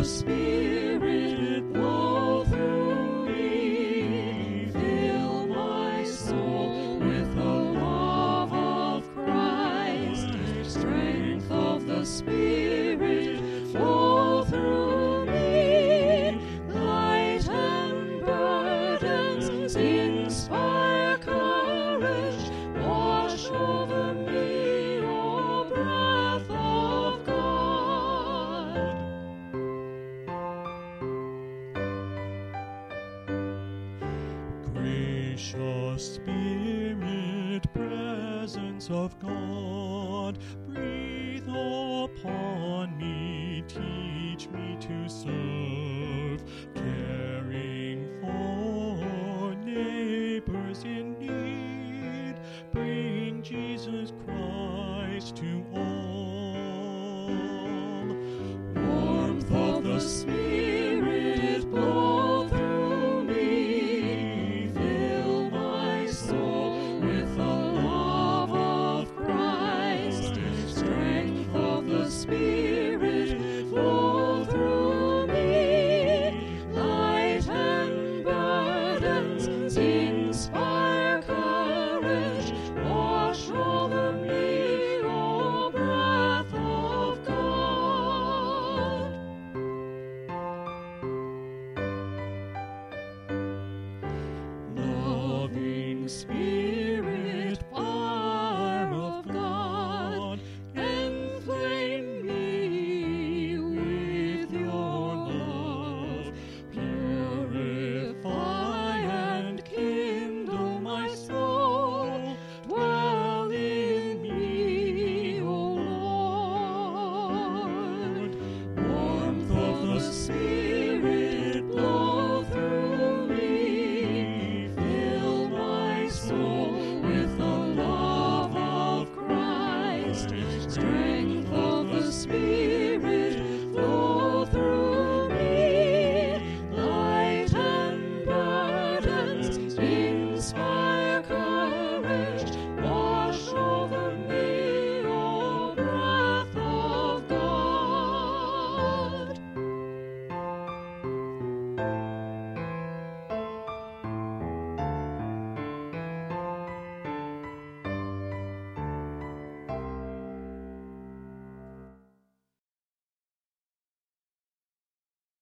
Spirit blow through me. Fill my soul with the love of Christ. Strength of the Spirit flow through me. Lighten burdens, inspire courage, wash over me, O breath of God. Gracious Spirit, presence of God, breathe upon me, teach me to serve.